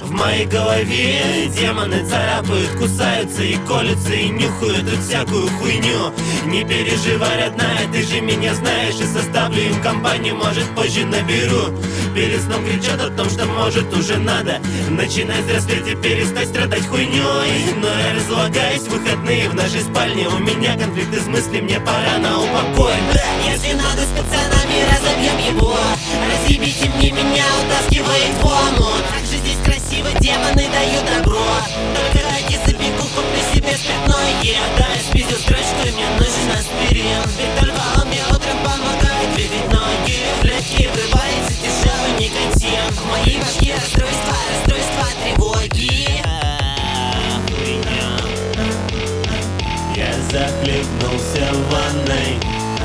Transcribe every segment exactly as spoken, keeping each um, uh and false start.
В моей голове демоны царапают, кусаются и колются, и нюхают тут всякую хуйню. Не переживай, родная, ты же меня знаешь, и составлю им компанию, может позже наберу. Перед сном кричат о том, что может уже надо начинать взрослеть и перестать страдать хуйней. Но я разлагаюсь в выходные в нашей спальне, у меня конфликт из мыслей, мне пора на упокой. Если надо с пацанами разобьем его, разъебите мне меня, утаскивает в омут. Как же здесь красиво, демоны дают добро. Только ради забегу, куплю себе спиртное. Да, я спиздил строчку, и мне нужен аспирин. Ведь только он мне утром помогает двигать ноги. В легкие врывается тяжелый никотин. В моей башке расстройства, расстройства тревоги. Я захлебнулся в ванной,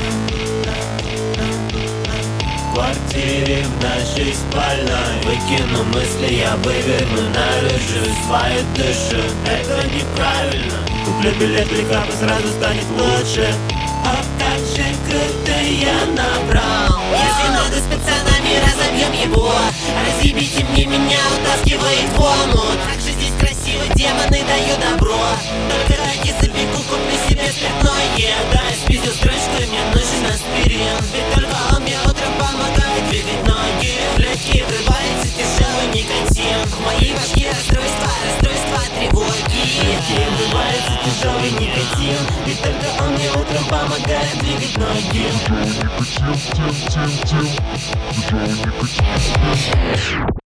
в квартире в нашей спальной. Выкину мысли, я выверну наружу свою душу. Это неправильно. Куплю билет в рекламу, сразу станет лучше. О, как же круто я набрал. Если надо с пацанами разобьем его, разъебите мне меня, утаскивает в омут. Как же здесь красиво, демоны дают добро. Только ради забегу, куплю себе спиртное. Да, я спиздил строчку, и мне нужен аспирин. Ведь только он мне утром помогает двигать ноги. В легкие врывается тяжелый никотин. В моей башке расстройства, расстройства тревоги. В легкие врывается тяжелый никотин, ведь только он мне утром помогает двигать ноги. Никотин, тем, тем, тем. Никотин.